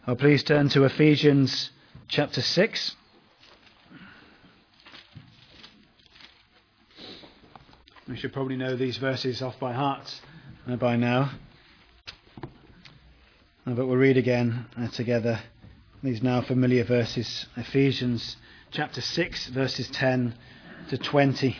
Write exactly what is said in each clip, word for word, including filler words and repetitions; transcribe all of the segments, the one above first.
Oh, please turn to Ephesians chapter six. We should probably know these verses off by heart uh, by now. Uh, but we'll read again uh, together these now familiar verses. Ephesians chapter six, verses ten to twenty.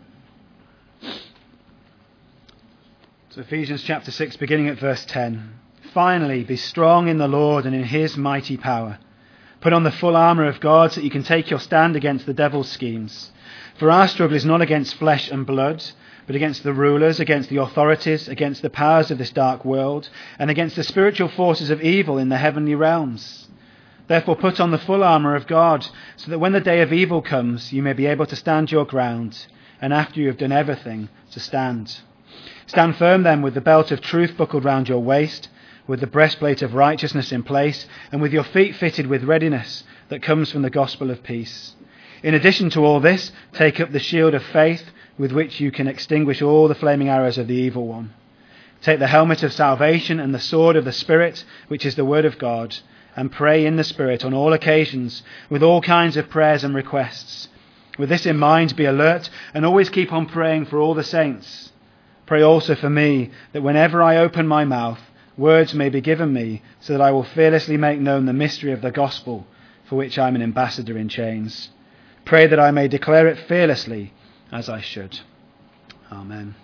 So Ephesians chapter six, beginning at verse ten. Finally, be strong in the Lord and in his mighty power. Put on the full armour of God so that you can take your stand against the devil's schemes. For our struggle is not against flesh and blood, but against the rulers, against the authorities, against the powers of this dark world, and against the spiritual forces of evil in the heavenly realms. Therefore put on the full armour of God, so that when the day of evil comes, you may be able to stand your ground, and after you have done everything, to stand. Stand firm then with the belt of truth buckled round your waist, with the breastplate of righteousness in place, and with your feet fitted with readiness that comes from the gospel of peace. In addition to all this, take up the shield of faith, with which you can extinguish all the flaming arrows of the evil one. Take the helmet of salvation and the sword of the Spirit, which is the word of God, and pray in the Spirit on all occasions, with all kinds of prayers and requests. With this in mind, be alert, and always keep on praying for all the saints. Pray also for me, that whenever I open my mouth, words may be given me, so that I will fearlessly make known the mystery of the gospel, for which I am an ambassador in chains. Pray that I may declare it fearlessly, as I should. Amen.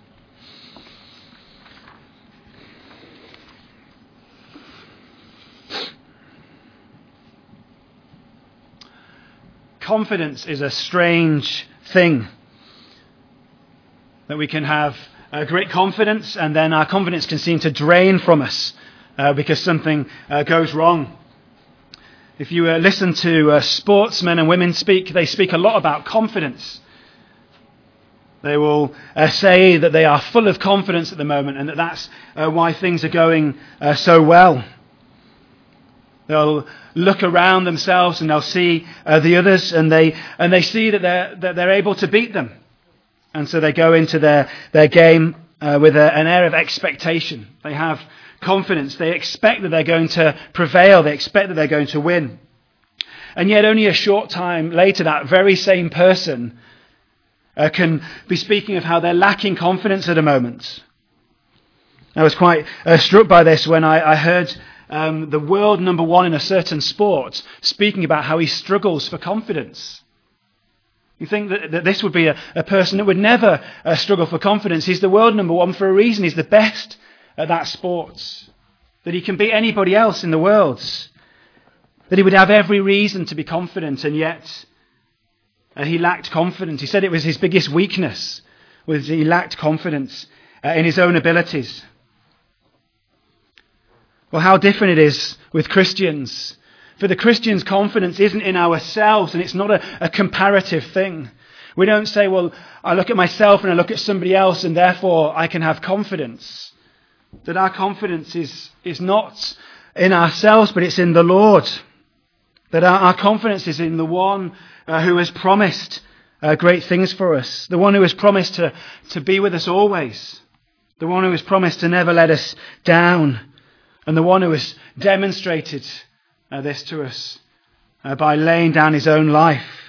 Confidence is a strange thing. That we can have uh, great confidence, and then our confidence can seem to drain from us uh, because something uh, goes wrong. If you uh, listen to uh, sportsmen and women speak, they speak a lot about confidence. They will uh, say that they are full of confidence at the moment, and that that's uh, why things are going uh, so well. They'll look around themselves and they'll see uh, the others, and they and they see that they're that they're able to beat them, and so they go into their their game uh, with a, an air of expectation. They have confidence. They expect that they're going to prevail. They expect that they're going to win, and yet only a short time later, that very same person Uh, can be speaking of how they're lacking confidence at a moment. I was quite uh, struck by this when I, I heard um, the world number one in a certain sport speaking about how he struggles for confidence. You think that, that this would be a, a person that would never uh, struggle for confidence. He's the world number one for a reason. He's the best at that sport. That he can beat anybody else in the world. That he would have every reason to be confident, and yet Uh, he lacked confidence. He said it was his biggest weakness, was he lacked confidence uh, in his own abilities. Well, how different it is with Christians. For the Christians, confidence isn't in ourselves, and it's not a, a comparative thing. We don't say, well, I look at myself and I look at somebody else, and therefore I can have confidence. That our confidence is, is not in ourselves, but it's in the Lord. That our, our confidence is in the one Uh, who has promised uh, great things for us. The one who has promised to, to be with us always. The one who has promised to never let us down. And the one who has demonstrated uh, this to us uh, by laying down his own life.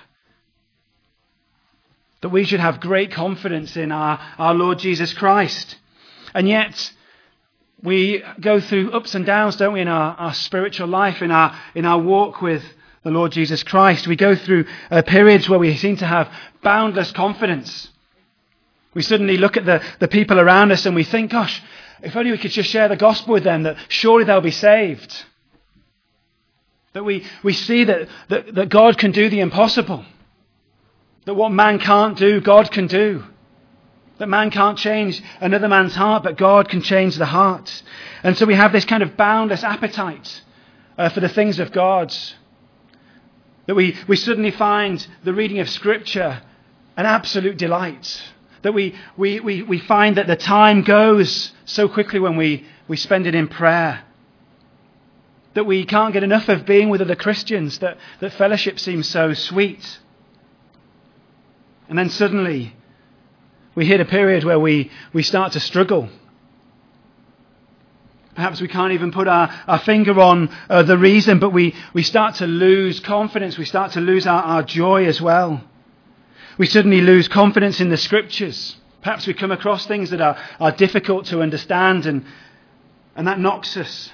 That we should have great confidence in our, our Lord Jesus Christ. And yet we go through ups and downs, don't we, in our, our spiritual life, in our in our walk with the Lord Jesus Christ. We go through uh, periods where we seem to have boundless confidence. We suddenly look at the, the people around us and we think, gosh, if only we could just share the gospel with them, that surely they'll be saved. That we, we see that, that, that God can do the impossible. That what man can't do, God can do. That man can't change another man's heart, but God can change the heart. And so we have this kind of boundless appetite uh, for the things of God. That we, we suddenly find the reading of Scripture an absolute delight. That we, we, we, we find that the time goes so quickly when we, we spend it in prayer. That we can't get enough of being with other Christians. That, that fellowship seems so sweet. And then suddenly we hit a period where we, we start to struggle. Perhaps we can't even put our, our finger on uh, the reason, but we, we start to lose confidence. We start to lose our, our joy as well. We suddenly lose confidence in the Scriptures. Perhaps we come across things that are, are difficult to understand, and, and that knocks us.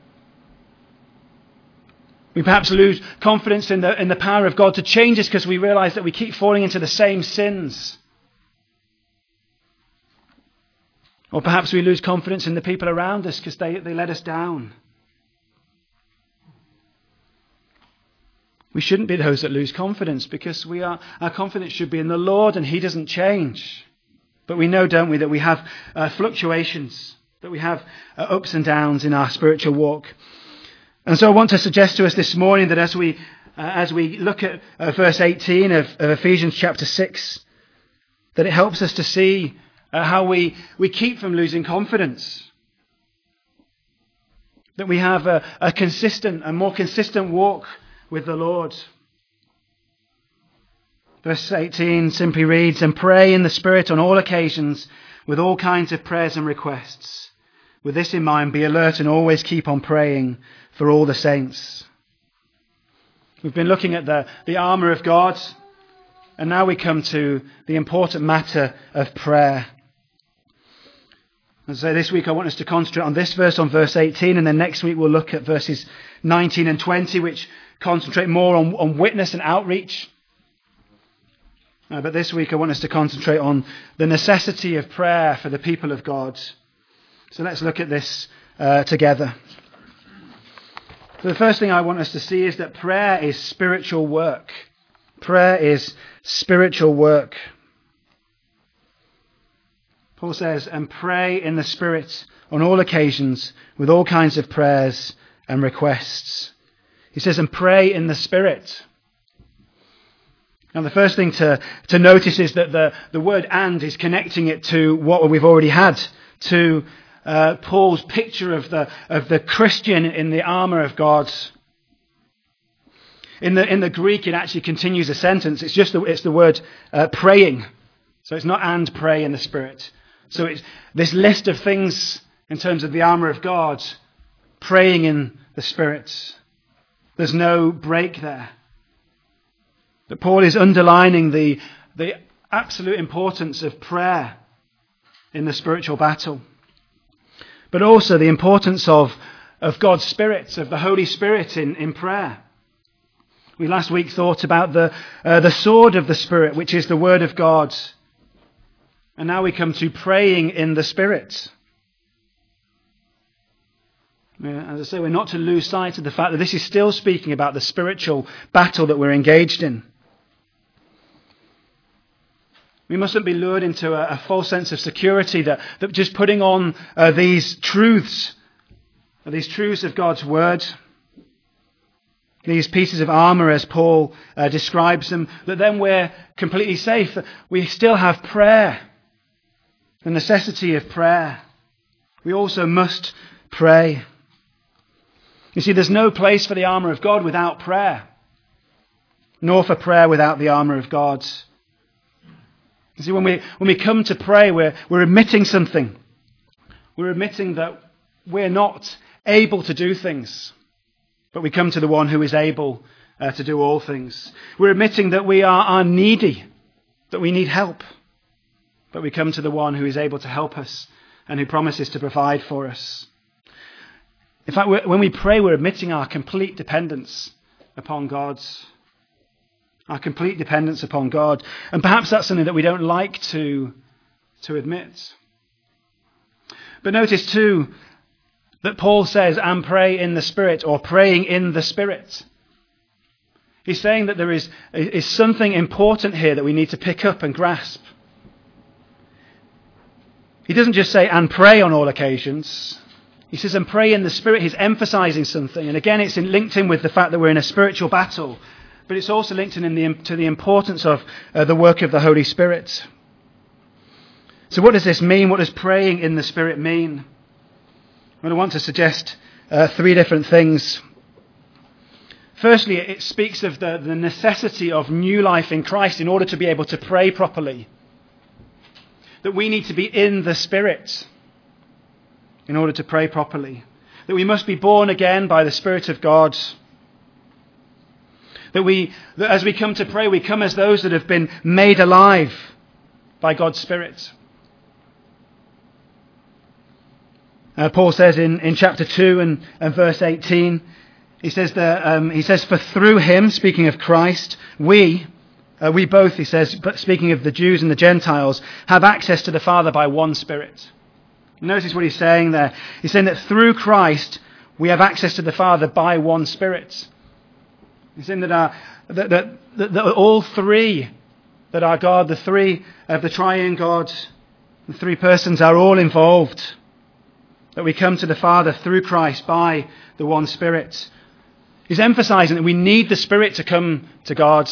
We perhaps lose confidence in the, in the power of God to change us because we realize that we keep falling into the same sins. Or perhaps we lose confidence in the people around us because they, they let us down. We shouldn't be those that lose confidence, because we are, our confidence should be in the Lord, and He doesn't change. But we know, don't we, that we have uh, fluctuations, that we have uh, ups and downs in our spiritual walk. And so I want to suggest to us this morning that as we uh, as we look at uh, verse eighteen of, of Ephesians chapter six, that it helps us to see Uh, how we, we keep from losing confidence. That we have a, a consistent, a more consistent walk with the Lord. Verse eighteen simply reads, "And pray in the Spirit on all occasions with all kinds of prayers and requests. With this in mind, be alert and always keep on praying for all the saints." We've been looking at the, the armour of God, and now we come to the important matter of prayer. And so this week I want us to concentrate on this verse, on verse eighteen, and then next week we'll look at verses nineteen and twenty, which concentrate more on, on witness and outreach. Uh, but this week I want us to concentrate on the necessity of prayer for the people of God. So let's look at this uh, together. So the first thing I want us to see is that prayer is spiritual work. Prayer is spiritual work. Paul says, "And pray in the Spirit on all occasions with all kinds of prayers and requests." He says, "And pray in the Spirit." Now the first thing to, to notice is that the, the word "and" is connecting it to what we've already had, to uh, Paul's picture of the of the Christian in the armour of God. In the in the Greek, it actually continues a sentence. It's just the, it's the word uh, praying. So it's not "and pray in the Spirit." So it's this list of things in terms of the armour of God, praying in the Spirit. There's no break there. But Paul is underlining the, the absolute importance of prayer in the spiritual battle. But also the importance of, of God's Spirit, of the Holy Spirit in, in prayer. We last week thought about the, uh, the sword of the Spirit, which is the Word of God. And now we come to praying in the Spirit. As I say, we're not to lose sight of the fact that this is still speaking about the spiritual battle that we're engaged in. We mustn't be lured into a, a false sense of security that, that just putting on uh, these truths, these truths of God's Word, these pieces of armour as Paul uh, describes them, that then we're completely safe. We still have prayer. The necessity of prayer. We also must pray. You see, there's no place for the armour of God without prayer, nor for prayer without the armour of God. You see, when we when we come to pray, we're we're admitting something. We're admitting that we're not able to do things, but we come to the one who is able uh, to do all things. We're admitting that we are, are needy, that we need help. But we come to the one who is able to help us and who promises to provide for us. In fact, when we pray, we're admitting our complete dependence upon God. Our complete dependence upon God. And perhaps that's something that we don't like to, to admit. But notice too that Paul says, "And pray in the Spirit," or praying in the Spirit. He's saying that there is, is something important here that we need to pick up and grasp. He doesn't just say, "and pray on all occasions." He says, "and pray in the Spirit." He's emphasizing something. And again, it's linked in with the fact that we're in a spiritual battle. But it's also linked in the, to the importance of uh, the work of the Holy Spirit. So what does this mean? What does praying in the Spirit mean? Well, I want to suggest uh, three different things. Firstly, it speaks of the, the necessity of new life in Christ in order to be able to pray properly. That we need to be in the Spirit in order to pray properly. that we must be born again by the Spirit of God. That we, that as we come to pray, we come as those that have been made alive by God's Spirit. Uh, Paul says in, in chapter two and, and verse eighteen, he says that um, he says, "For through him," speaking of Christ, we, uh, we both, he says, but speaking of the Jews and the Gentiles, have access to the Father by one Spirit. Notice what he's saying there. He's saying that through Christ we have access to the Father by one Spirit. He's saying that, our, that, that, that, that all three, that our God, the three of the triune God, the three persons are all involved. That we come to the Father through Christ by the one Spirit. He's emphasizing that we need the Spirit to come to God.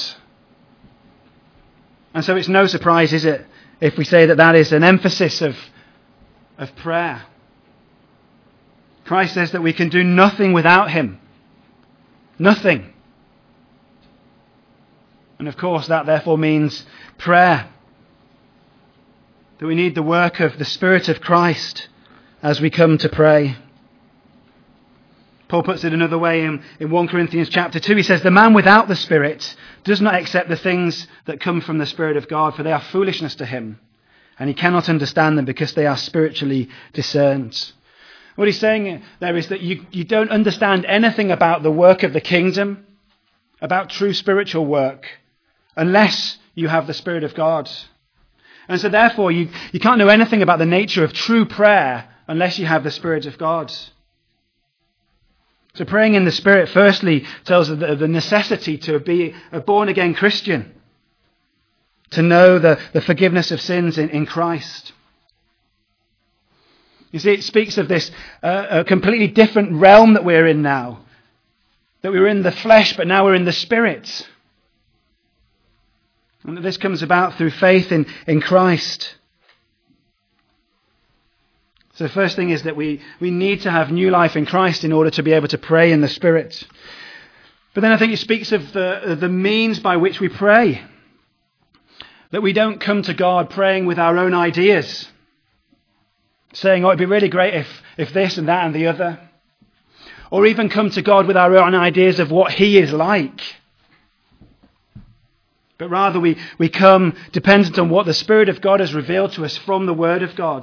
And so it's no surprise, is it, if we say that that is an emphasis of, of prayer. Christ says that we can do nothing without him. Nothing. And of course that therefore means prayer. That we need the work of the Spirit of Christ as we come to pray. Paul puts it another way in, in First Corinthians chapter two. He says, "The man without the Spirit does not accept the things that come from the Spirit of God, for they are foolishness to him, and he cannot understand them because they are spiritually discerned." What he's saying there is that you, you don't understand anything about the work of the kingdom, about true spiritual work, unless you have the Spirit of God. And so therefore you, you can't know anything about the nature of true prayer unless you have the Spirit of God. So praying in the Spirit firstly tells us the, the necessity to be a born-again Christian, to know the, the forgiveness of sins in, in Christ. You see, it speaks of this uh, a completely different realm that we're in now. That we were in the flesh, but now we're in the Spirit. And that this comes about through faith in, in Christ. So the first thing is that we, we need to have new life in Christ in order to be able to pray in the Spirit. But then I think it speaks of the, the means by which we pray. That we don't come to God praying with our own ideas. Saying, oh, it'd be really great if, if this and that and the other. Or even come to God with our own ideas of what he is like. But rather we, we come dependent on what the Spirit of God has revealed to us from the Word of God.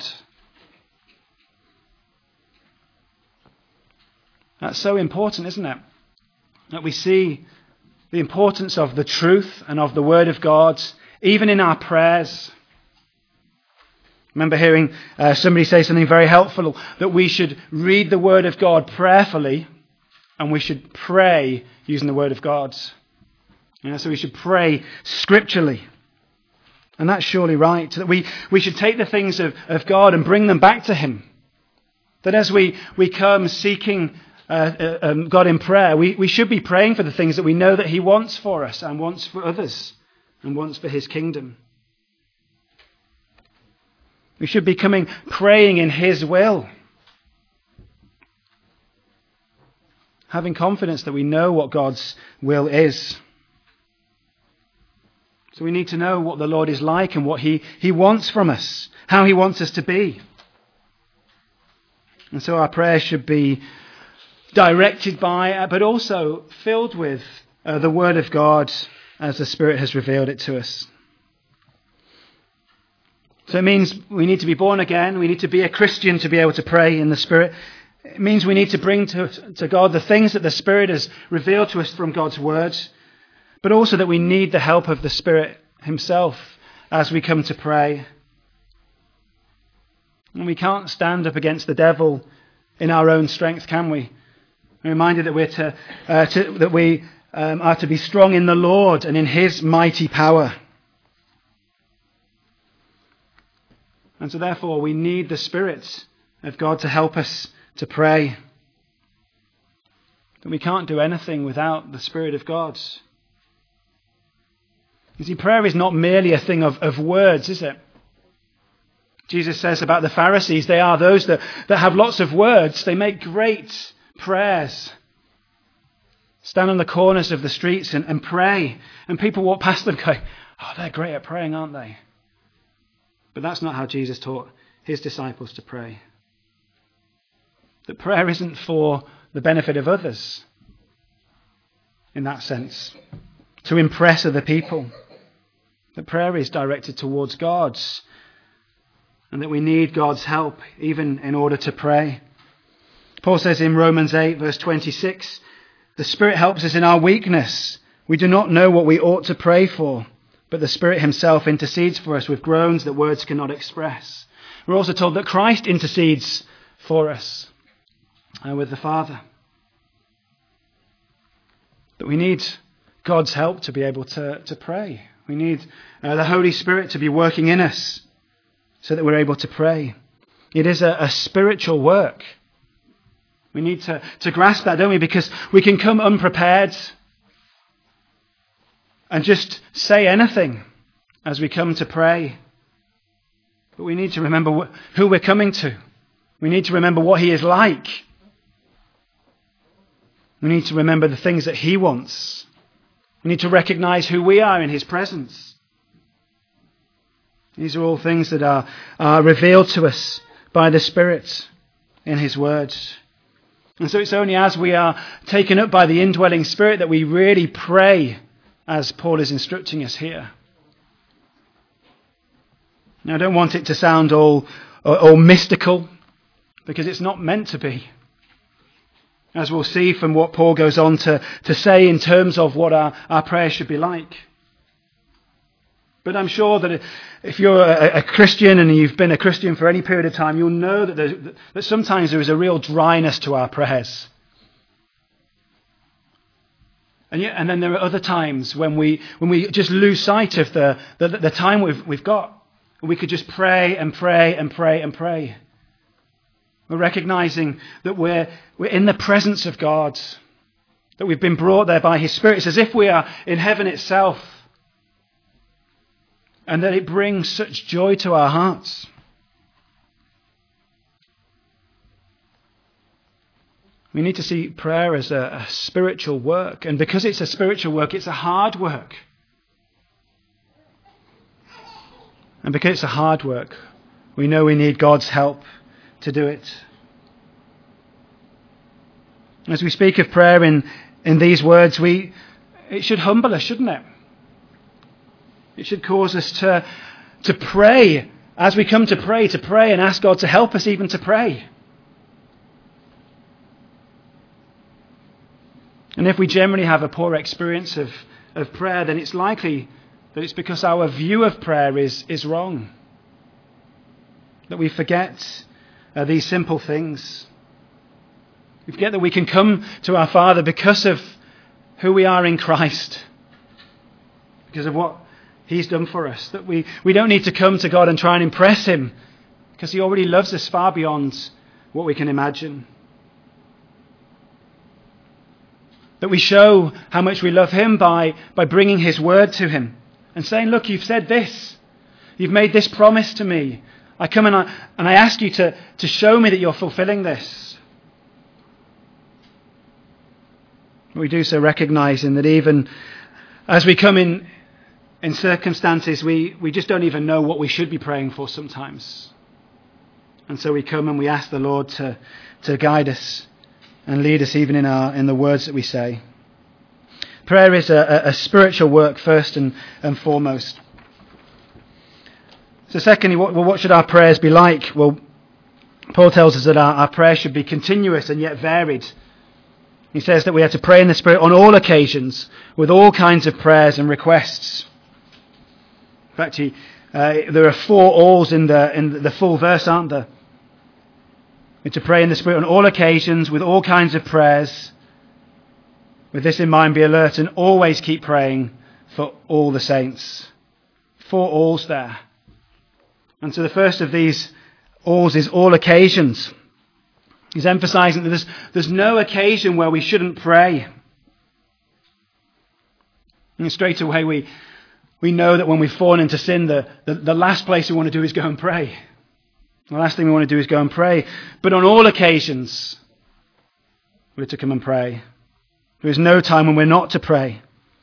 That's so important, isn't it? That we see the importance of the truth and of the Word of God, even in our prayers. I remember hearing uh, somebody say something very helpful, that we should read the Word of God prayerfully and we should pray using the Word of God. You know, so we should pray scripturally. And that's surely right. That we, we should take the things of, of God and bring them back to him. That as we, we come seeking uh, uh, um, God in prayer, we, we should be praying for the things that we know that he wants for us and wants for others and wants for his kingdom. We should be coming praying in his will. Having confidence that we know what God's will is. So we need to know what the Lord is like and what he, he wants from us, how he wants us to be. And so our prayer should be directed by, but also filled with uh, the Word of God as the Spirit has revealed it to us. So it means we need to be born again. We need to be a Christian to be able to pray in the Spirit. It means we need to bring to, to God the things that the Spirit has revealed to us from God's Word, but also that we need the help of the Spirit himself as we come to pray. And we can't stand up against the devil in our own strength, can we? We're reminded that we're to, uh, to that we um, are to be strong in the Lord and in his mighty power. And so therefore we need the Spirit of God to help us to pray. That we can't do anything without the Spirit of God. You see, prayer is not merely a thing of, of words, is it? Jesus says about the Pharisees, they are those that, that have lots of words. They make great prayers. Stand on the corners of the streets and, and pray. And people walk past them going, oh, they're great at praying, aren't they? But that's not how Jesus taught his disciples to pray. That prayer isn't for the benefit of others, in that sense, to impress other people. That prayer is directed towards God, and that we need God's help even in order to pray. Paul says in Romans eight, verse twenty-six, the Spirit helps us in our weakness. We do not know what we ought to pray for, but the Spirit himself intercedes for us with groans that words cannot express. We're also told that Christ intercedes for us uh, with the Father. That we need God's help to be able to, to pray. We need uh, the Holy Spirit to be working in us so that we're able to pray. It is a, a spiritual work. We need to, to grasp that, don't we? Because we can come unprepared and just say anything as we come to pray. But we need to remember wh- who we're coming to. We need to remember what he is like. We need to remember the things that he wants. We need to recognize who we are in his presence. These are all things that are, are revealed to us by the Spirit in his words. And so it's only as we are taken up by the indwelling Spirit that we really pray as Paul is instructing us here. Now, I don't want it to sound all, all mystical, because it's not meant to be. As we'll see from what Paul goes on to, to say in terms of what our, our prayer should be like. But I'm sure that if you're a, a Christian and you've been a Christian for any period of time, you'll know that, there, that sometimes there is a real dryness to our prayers. And yet, and then there are other times when we when we just lose sight of the, the, the time we've, we've got. We could just pray and pray and pray and pray. We're recognizing that we're, we're in the presence of God, that we've been brought there by his Spirit. It's as if we are in heaven itself. And that it brings such joy to our hearts. We need to see prayer as a, a spiritual work. And because it's a spiritual work, it's a hard work. And because it's a hard work, we know we need God's help to do it. As we speak of prayer in, in these words, we it should humble us, shouldn't it? It should cause us to, to pray as we come to pray, to pray and ask God to help us even to pray. And if we generally have a poor experience of, of prayer, then it's likely that it's because our view of prayer is, is wrong. That we forget uh, these simple things. We forget that we can come to our Father because of who we are in Christ. Because of what he's done for us. That we, we don't need to come to God and try and impress him, because he already loves us far beyond what we can imagine. That we show how much we love him by, by bringing his word to him and saying, look, you've said this. You've made this promise to me. I come and I, and I ask you to, to show me that you're fulfilling this. We do so recognizing that even as we come in In circumstances we, we just don't even know what we should be praying for sometimes. And so we come and we ask the Lord to, to guide us and lead us even in our in the words that we say. Prayer is a, a spiritual work first and, and foremost. So secondly, what, well, what should our prayers be like? Well, Paul tells us that our, our prayer should be continuous and yet varied. He says that we have to pray in the Spirit on all occasions with all kinds of prayers and requests. In fact, he, uh, there are four alls in the in the full verse, aren't there? We're to pray in the Spirit on all occasions with all kinds of prayers. With this in mind, be alert and always keep praying for all the saints. Four alls there. And so the first of these alls is all occasions. He's emphasizing that there's, there's no occasion where we shouldn't pray. And straight away we we know that when we've fallen into sin, the, the, the last place we want to do is go and pray. The last thing we want to do is go and pray. But on all occasions, we're to come and pray. There is no time when we're not to pray.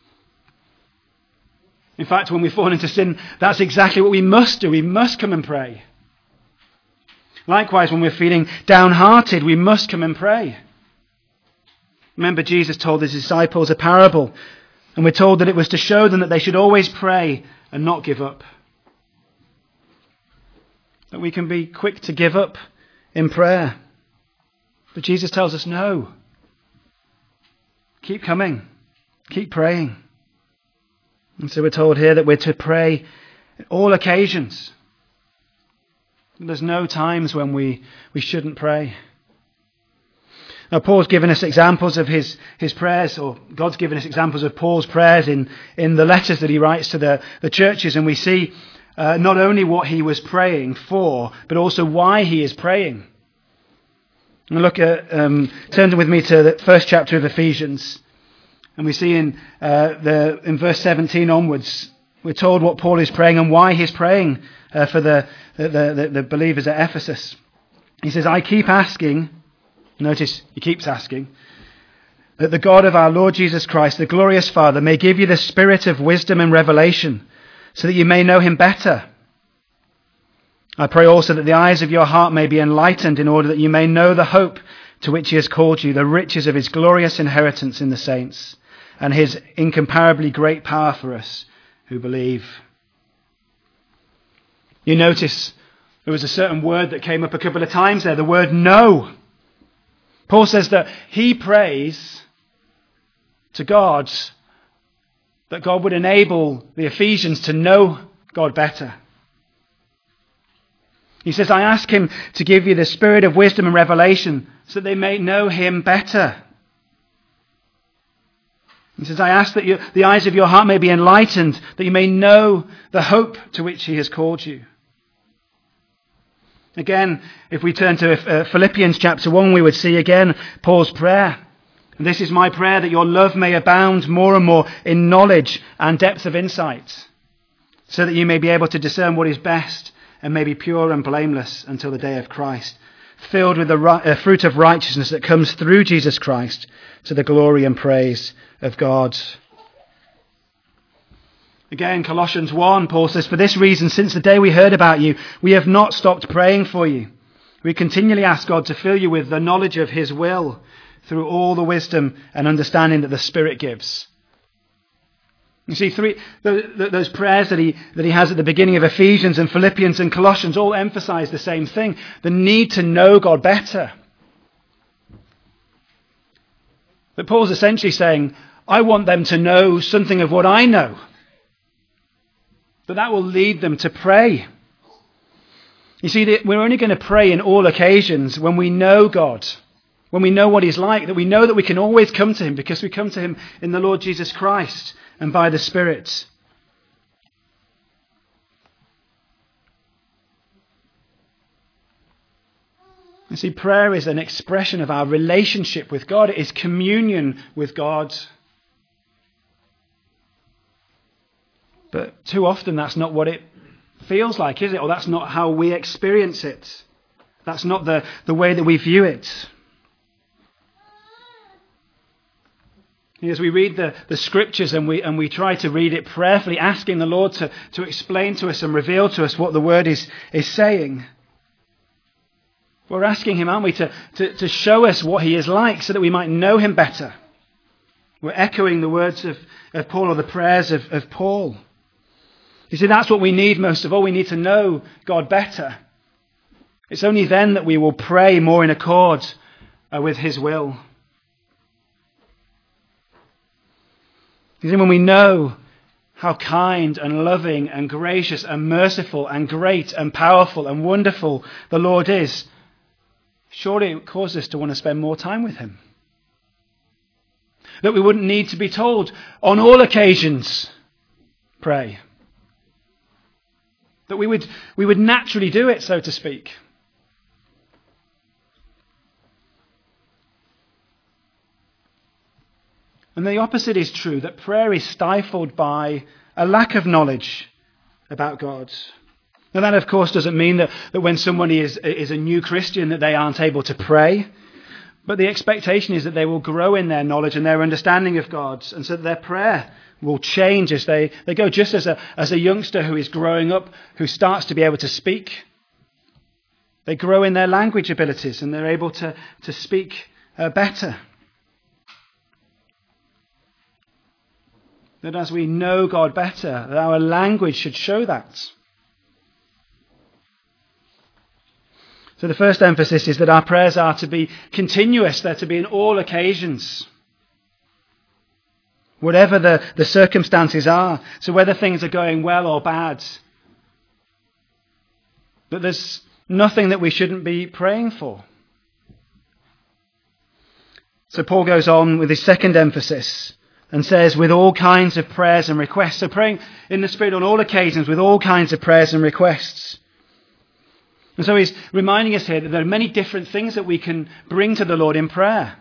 In fact, when we fall into sin, that's exactly what we must do. We must come and pray. Likewise, when we're feeling downhearted, we must come and pray. Remember, Jesus told his disciples a parable, and we're told that it was to show them that they should always pray and not give up. That we can be quick to give up in prayer. But Jesus tells us no. Keep coming. Keep praying. And so we're told here that we're to pray at all occasions. There's no times when we, we shouldn't pray. Now, Paul's given us examples of his, his prayers, or God's given us examples of Paul's prayers in, in the letters that he writes to the, the churches. And we see uh, not only what he was praying for, but also why he is praying. And look at, um, turn with me to the first chapter of Ephesians. And we see in, uh, the, in verse seventeen onwards, we're told what Paul is praying and why he's praying uh, for the, the, the, the believers at Ephesus. He says, I keep asking, notice he keeps asking, that the God of our Lord Jesus Christ, the glorious Father, may give you the spirit of wisdom and revelation, so that you may know him better. I pray also that the eyes of your heart may be enlightened, in order that you may know the hope to which he has called you, the riches of his glorious inheritance in the saints, and his incomparably great power for us who believe. You notice there was a certain word that came up a couple of times there, the word know. Paul says that he prays to God that God would enable the Ephesians to know God better. He says, I ask him to give you the spirit of wisdom and revelation so that they may know him better. He says, I ask that you, the eyes of your heart may be enlightened, that you may know the hope to which he has called you. Again, if we turn to uh, Philippians chapter one, we would see again Paul's prayer. And this is my prayer, that your love may abound more and more in knowledge and depth of insight, so that you may be able to discern what is best and may be pure and blameless until the day of Christ, filled with the uh, fruit of righteousness that comes through Jesus Christ to the glory and praise of God. Again, Colossians one, Paul says, for this reason, since the day we heard about you, we have not stopped praying for you. We continually ask God to fill you with the knowledge of his will through all the wisdom and understanding that the Spirit gives. You see, three those prayers that he that he has at the beginning of Ephesians and Philippians and Colossians all emphasize the same thing, the need to know God better. But Paul's essentially saying, I want them to know something of what I know. But that will lead them to pray. You see, we're only going to pray in all occasions when we know God, when we know what he's like, that we know that we can always come to him because we come to him in the Lord Jesus Christ and by the Spirit. You see, prayer is an expression of our relationship with God. It is communion with God. But too often that's not what it feels like, is it? Or that's not how we experience it. That's not the, the way that we view it. As we read the, the scriptures and we and we try to read it prayerfully, asking the Lord to, to explain to us and reveal to us what the word is, is saying. We're asking him, aren't we, to, to, to show us what he is like so that we might know him better. We're echoing the words of, of Paul, or the prayers of, of Paul. You see, that's what we need most of all. We need to know God better. It's only then that we will pray more in accord uh, with his will. You see, when we know how kind and loving and gracious and merciful and great and powerful and wonderful the Lord is, surely it causes us to want to spend more time with him. That we wouldn't need to be told on all occasions, pray. That we would, we would naturally do it, so to speak. And the opposite is true, that prayer is stifled by a lack of knowledge about God. Now that, of course, doesn't mean that, that when somebody is, is a new Christian that they aren't able to pray. But the expectation is that they will grow in their knowledge and their understanding of God, and so that their prayer will change as they, they go, just as a, as a youngster who is growing up, who starts to be able to speak. They grow in their language abilities and they're able to, to speak uh, better. That as we know God better, that our language should show that. So the first emphasis is that our prayers are to be continuous. They're to be in all occasions. Whatever the, the circumstances are. So whether things are going well or bad. But there's nothing that we shouldn't be praying for. So Paul goes on with his second emphasis and says, with all kinds of prayers and requests. So praying in the Spirit on all occasions with all kinds of prayers and requests. And so he's reminding us here that there are many different things that we can bring to the Lord in prayer.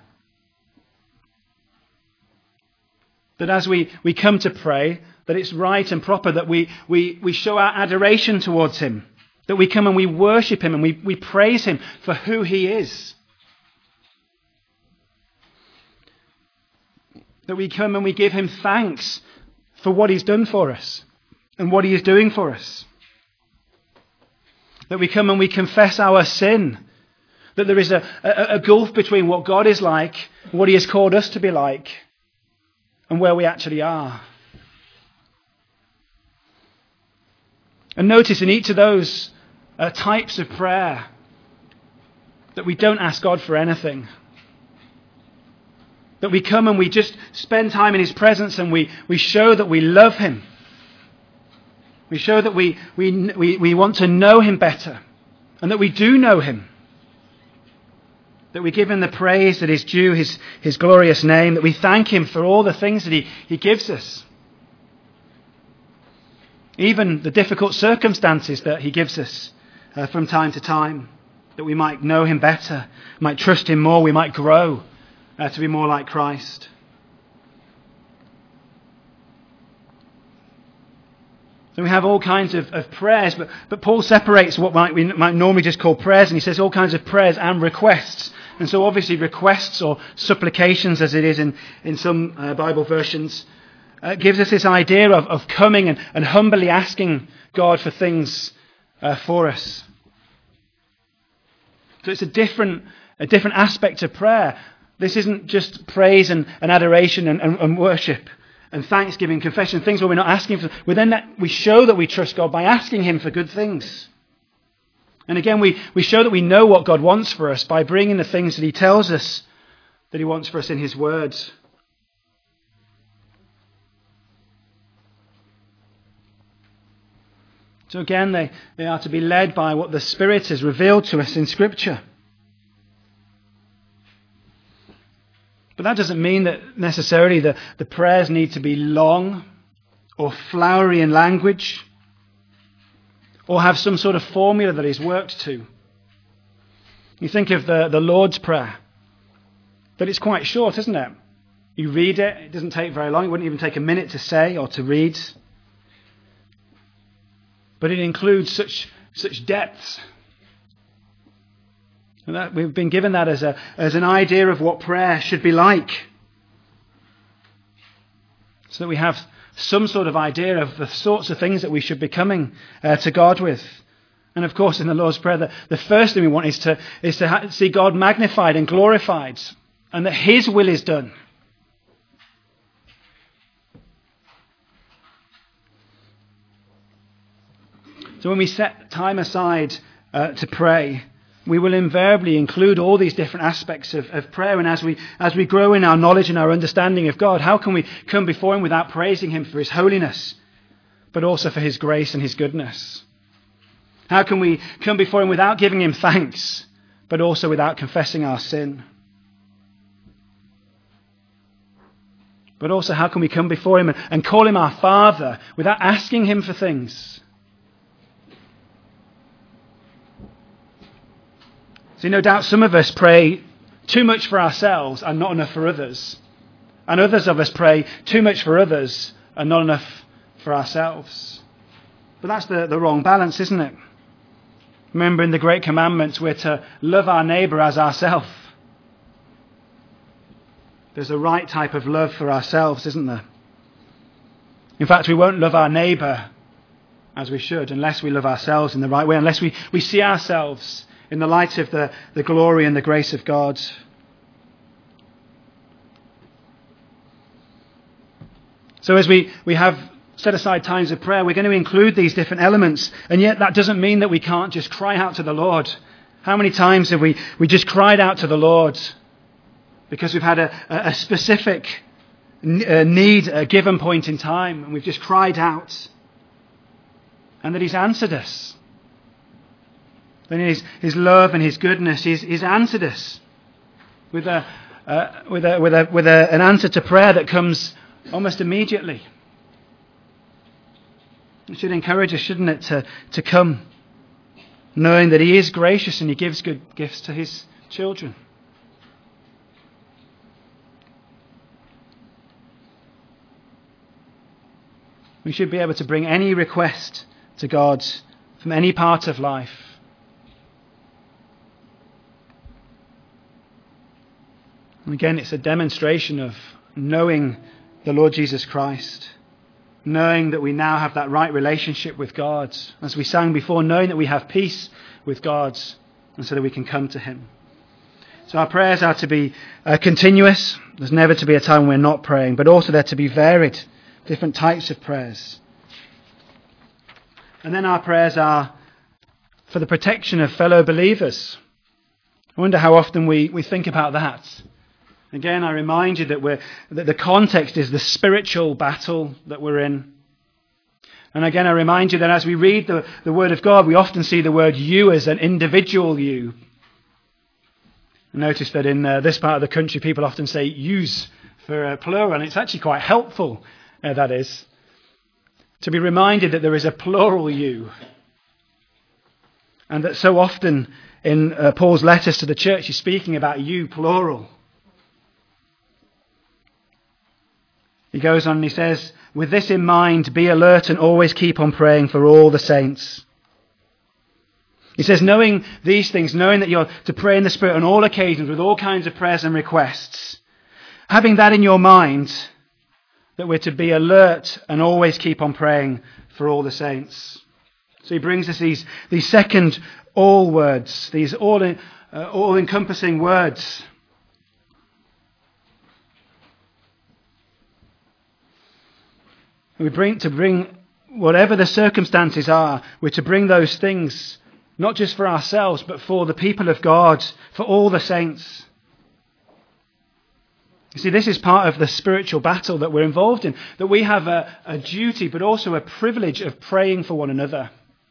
That as we, we come to pray, that it's right and proper that we, we, we show our adoration towards him. That we come and we worship him and we, we praise him for who he is. That we come and we give him thanks for what he's done for us and what he is doing for us. That we come and we confess our sin. That there is a, a, a gulf between what God is like, what he has called us to be like, and where we actually are. And notice in each of those uh, types of prayer that we don't ask God for anything. That we come and we just spend time in his presence and we, we show that we love him. We show that we, we, we, we want to know him better and that we do know him. That we give him the praise that is due his, his glorious name. That we thank him for all the things that he, he gives us. Even the difficult circumstances that he gives us uh, from time to time. That we might know him better, might trust him more, we might grow uh, to be more like Christ. So we have all kinds of, of prayers, but, but Paul separates what might, we might normally just call prayers, and he says all kinds of prayers and requests. And so obviously requests or supplications, as it is in, in some uh, Bible versions, uh, gives us this idea of, of coming and, and humbly asking God for things uh, for us. So it's a different, a different aspect of prayer. This isn't just praise and, and adoration and, and, and worship and thanksgiving, confession, things where we're not asking for. Within that, we show that we trust God by asking him for good things. And again, we, we show that we know what God wants for us by bringing the things that he tells us that he wants for us in his words. So again, they, they are to be led by what the Spirit has revealed to us in Scripture. But that doesn't mean that necessarily the, the prayers need to be long or flowery in language or have some sort of formula that is worked to. You think of the, the Lord's Prayer, that it's quite short, isn't it? You read it, it doesn't take very long, it wouldn't even take a minute to say or to read. But it includes such such depths. And that, we've been given that as a as an idea of what prayer should be like. So that we have some sort of idea of the sorts of things that we should be coming uh, to God with. And of course in the Lord's Prayer, the, the first thing we want is to, is to ha- see God magnified and glorified. And that his will is done. So when we set time aside uh, to pray, we will invariably include all these different aspects of, of prayer. And as we as we grow in our knowledge and our understanding of God, how can we come before him without praising him for his holiness, but also for his grace and his goodness? How can we come before him without giving him thanks, but also without confessing our sin? But also how can we come before him and, and call him our Father without asking him for things? See, no doubt some of us pray too much for ourselves and not enough for others. And others of us pray too much for others and not enough for ourselves. But that's the, the wrong balance, isn't it? Remember in the Great Commandments, we're to love our neighbour as ourselves. There's a right type of love for ourselves, isn't there? In fact, we won't love our neighbour as we should unless we love ourselves in the right way, unless we, we see ourselves in the light of the, the glory and the grace of God. So as we, we have set aside times of prayer, we're going to include these different elements. And yet that doesn't mean that we can't just cry out to the Lord. How many times have we, we just cried out to the Lord because we've had a, a specific need at a given point in time, and we've just cried out, and that he's answered us. And in his, his love and his goodness, he's, he's answered us with a uh, with a with a with a, an answer to prayer that comes almost immediately. It should encourage us, shouldn't it, to, to come, knowing that he is gracious and he gives good gifts to his children. We should be able to bring any request to God from any part of life. And again, it's a demonstration of knowing the Lord Jesus Christ, knowing that we now have that right relationship with God. As we sang before, knowing that we have peace with God, and so that we can come to him. So our prayers are to be uh, continuous. There's never to be a time when we're not praying, but also they're to be varied. Different types of prayers. And then our prayers are for the protection of fellow believers. I wonder how often we, we think about that. Again, I remind you that we're that the context is the spiritual battle that we're in. And again, I remind you that as we read the, the Word of God, we often see the word you as an individual you. Notice that in uh, this part of the country, people often say yous for uh, plural, and it's actually quite helpful. Uh, that is, to be reminded that there is a plural you. And that so often in uh, Paul's letters to the church, he's speaking about you, plural. He goes on and he says, with this in mind, be alert and always keep on praying for all the saints. He says, knowing these things, knowing that you're to pray in the Spirit on all occasions with all kinds of prayers and requests, having that in your mind, that we're to be alert and always keep on praying for all the saints. So he brings us these, these second all words, these all, uh, all-encompassing words. We bring to bring whatever the circumstances are, we're to bring those things, not just for ourselves, but for the people of God, for all the saints. You see, this is part of the spiritual battle that we're involved in, that we have a, a duty, but also a privilege of praying for one another.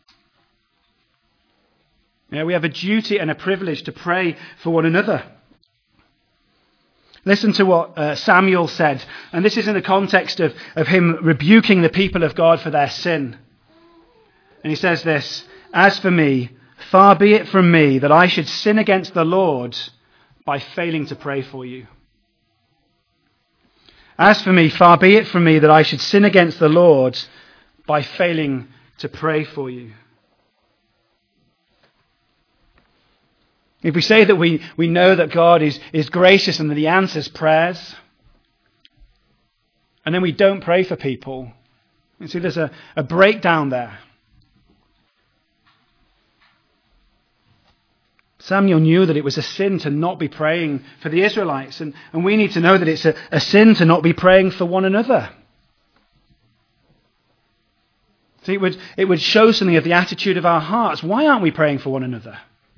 Yeah, we have a duty and a privilege to pray for one another. Listen to what uh, Samuel said, and this is in the context of, of him rebuking the people of God for their sin. And he says this, as for me, far be it from me that I should sin against the Lord by failing to pray for you. As for me, far be it from me that I should sin against the Lord by failing to pray for you. If we say that we, we know that God is, is gracious and that he answers prayers, and then we don't pray for people, you see there's a, a breakdown there. Samuel knew that it was a sin to not be praying for the Israelites, and, and we need to know that it's a, a sin to not be praying for one another. See, it would, it would show something of the attitude of our hearts. Why aren't we praying for one another?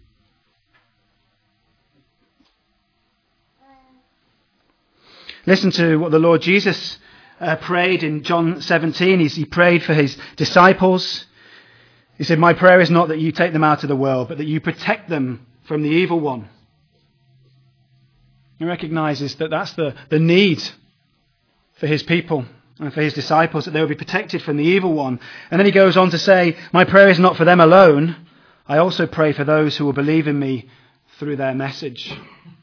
Listen to what the Lord Jesus uh, prayed in John seventeen. He's, he prayed for his disciples. He said, my prayer is not that you take them out of the world, but that you protect them from the evil one. He recognizes that that's the, the need for his people and for his disciples, that they will be protected from the evil one. And then he goes on to say, my prayer is not for them alone. I also pray for those who will believe in me through their message.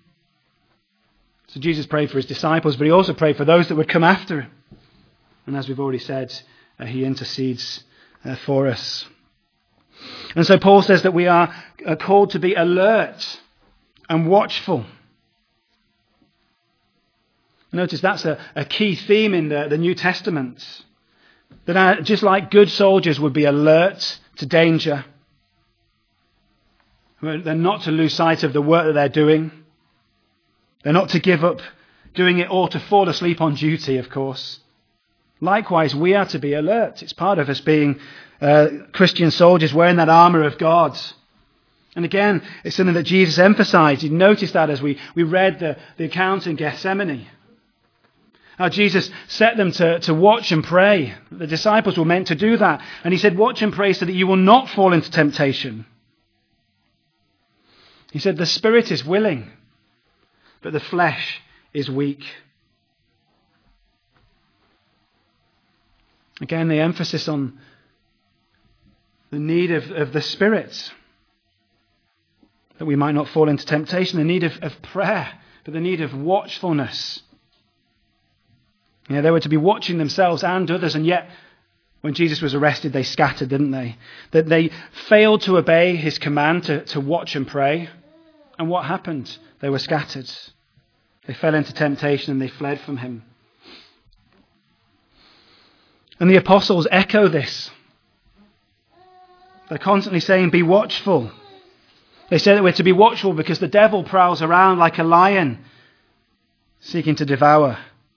So Jesus prayed for his disciples, but he also prayed for those that would come after him. And as we've already said, uh, he intercedes uh, for us. And so Paul says that we are uh, called to be alert and watchful. Notice that's a, a key theme in the, the New Testament. That our, just like good soldiers would be alert to danger, They're not to lose sight of the work that they're doing. They're not to give up doing it or to fall asleep on duty, of course. Likewise, we are to be alert. It's part of us being uh, Christian soldiers wearing that armour of God. And again, it's something that Jesus emphasised. You noticed that as we, we read the, the account in Gethsemane. How Jesus set them to, to watch and pray. The disciples were meant to do that. And he said, watch and pray so that you will not fall into temptation. He said, the spirit is willing, but the flesh is weak. Again, the emphasis on the need of, of the Spirit, that we might not fall into temptation, the need of, of prayer, but the need of watchfulness. You know, they were to be watching themselves and others, and yet when Jesus was arrested, they scattered, didn't they? That they failed to obey his command to, to watch and pray. And what happened? They were scattered. They fell into temptation and they fled from him. And the apostles echo this. They're constantly saying, be watchful. They say that we're to be watchful because the devil prowls around like a lion, seeking to devour.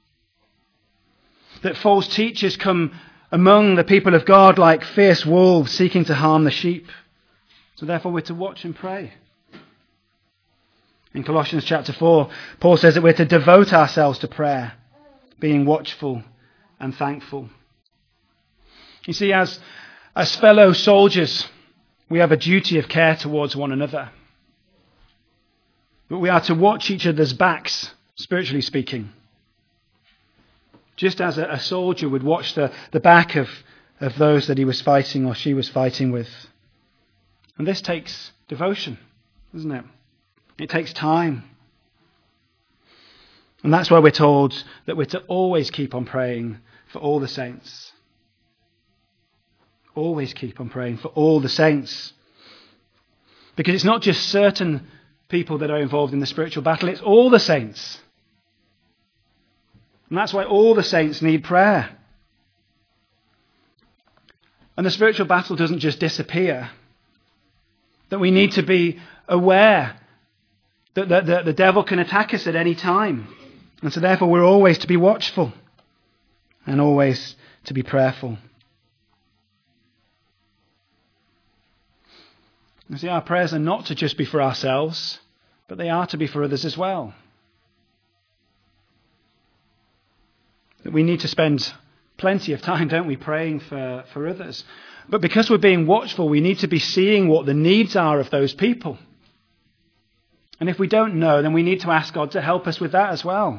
That false teachers come among the people of God like fierce wolves, seeking to harm the sheep. So therefore we're to watch and pray. In Colossians chapter four, Paul says that we're to devote ourselves to prayer, being watchful and thankful. You see, as, as fellow soldiers, we have a duty of care towards one another. But we are to watch each other's backs, spiritually speaking. Just as a, a soldier would watch the, the back of, of those that he was fighting or she was fighting with. And this takes devotion, doesn't it? It takes time. And that's why we're told that we're to always keep on praying for all the saints. Always keep on praying for all the saints. Because it's not just certain people that are involved in the spiritual battle, it's all the saints. And that's why all the saints need prayer. And the spiritual battle doesn't just disappear. That we need to be aware that the, the, the devil can attack us at any time. And so therefore we're always to be watchful and always to be prayerful. You see, our prayers are not to just be for ourselves, but they are to be for others as well. That we need to spend plenty of time, don't we, praying for, for others. But because we're being watchful, we need to be seeing what the needs are of those people. And if we don't know, then we need to ask God to help us with that as well.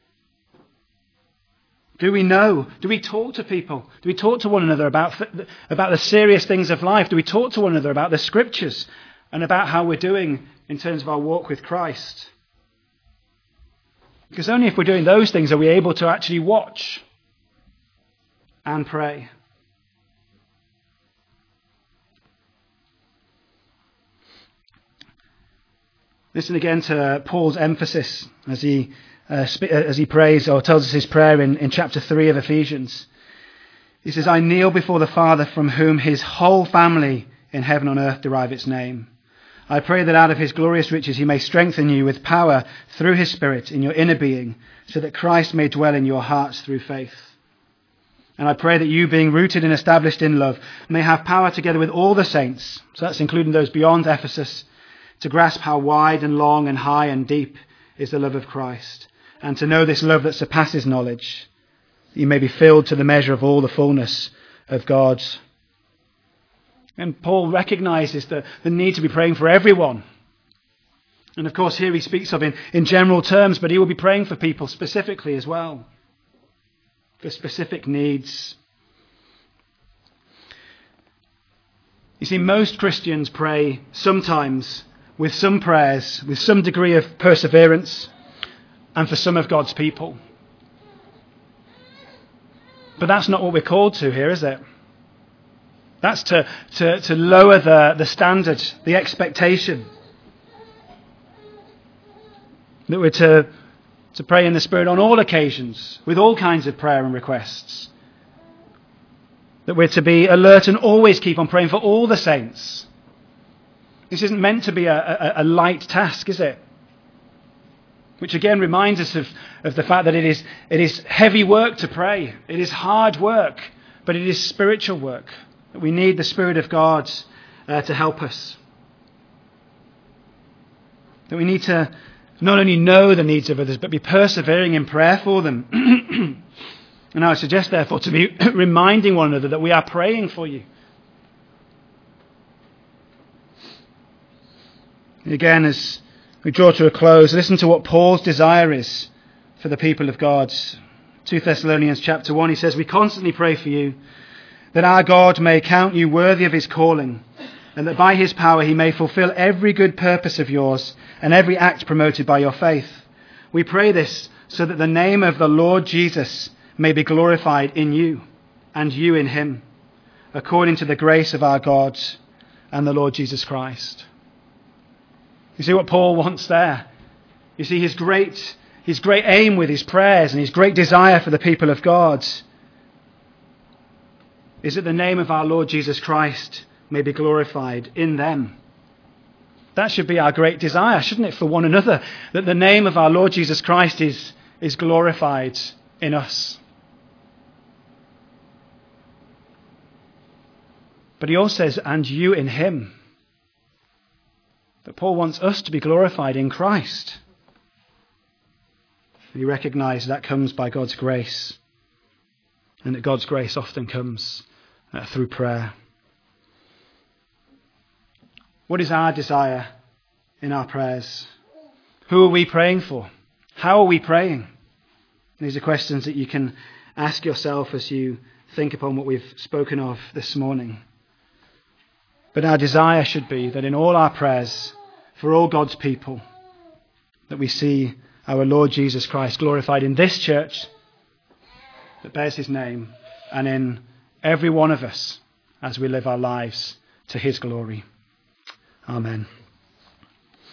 Do we know? Do we talk to people? Do we talk to one another about, about the serious things of life? Do we talk to one another about the scriptures and about how we're doing in terms of our walk with Christ? Because only if we're doing those things are we able to actually watch and pray. Listen again to Paul's emphasis as he uh, sp- as he prays or tells us his prayer in, in chapter three of Ephesians. He says, I kneel before the Father from whom his whole family in heaven and earth derive its name. I pray that out of his glorious riches he may strengthen you with power through his Spirit in your inner being, so that Christ may dwell in your hearts through faith. And I pray that you, being rooted and established in love, may have power together with all the saints, so that's including those beyond Ephesus, to grasp how wide and long and high and deep is the love of Christ, and to know this love that surpasses knowledge, that you may be filled to the measure of all the fullness of God. And Paul recognises the, the need to be praying for everyone. And of course here he speaks of in, in general terms, but he will be praying for people specifically as well, for specific needs. You see, most Christians pray sometimes with some prayers, with some degree of perseverance, and for some of God's people. But that's not what we're called to here, is it? That's to, to, to lower the, the standard, the expectation. That we're to, to pray in the Spirit on all occasions, with all kinds of prayer and requests. That we're to be alert and always keep on praying for all the saints. This isn't meant to be a, a, a light task, is it? Which again reminds us of, of the fact that it is, it is heavy work to pray. It is hard work, but it is spiritual work. That we need the Spirit of God uh, to help us. That we need to not only know the needs of others, but be persevering in prayer for them. And I would suggest, therefore, to be reminding one another that we are praying for you. And again, as we draw to a close, listen to what Paul's desire is for the people of God. Second Thessalonians chapter one, he says, "We constantly pray for you, that our God may count you worthy of his calling, and that by his power he may fulfill every good purpose of yours and every act promoted by your faith. We pray this so that the name of the Lord Jesus may be glorified in you and you in him, according to the grace of our God and the Lord Jesus Christ." You see what Paul wants there? You see his great, his great aim with his prayers and his great desire for the people of God is that the name of our Lord Jesus Christ may be glorified in them. That should be our great desire, shouldn't it, for one another, that the name of our Lord Jesus Christ is, is glorified in us. But he also says, and you in him. That Paul wants us to be glorified in Christ. We recognise that comes by God's grace, and that God's grace often comes uh, through prayer. What is our desire in our prayers? Who are we praying for? How are we praying? These are questions that you can ask yourself as you think upon what we've spoken of this morning. But our desire should be that in all our prayers for all God's people, that we see our Lord Jesus Christ glorified in this church that bears his name, and in every one of us as we live our lives to his glory. Amen.